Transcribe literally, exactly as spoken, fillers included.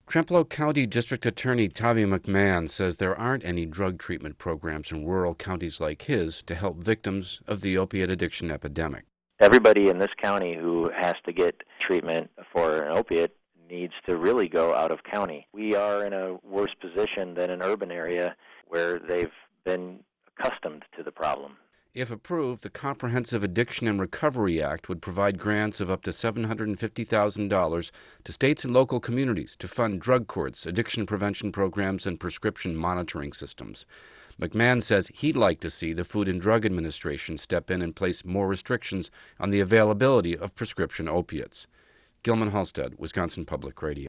Trempealeau County District Attorney Tavi McMahon says there aren't any drug treatment programs in rural counties like his to help victims of the opiate addiction epidemic. Everybody in this county who has to get treatment for an opiate needs to really go out of county. We are in a worse position than an urban area where they've been accustomed to the problem. If approved, the Comprehensive Addiction and Recovery Act would provide grants of up to seven hundred fifty thousand dollars to states and local communities to fund drug courts, addiction prevention programs, and prescription monitoring systems. McMahon says he'd like to see the Food and Drug Administration step in and place more restrictions on the availability of prescription opiates. Gilman Halstead, Wisconsin Public Radio.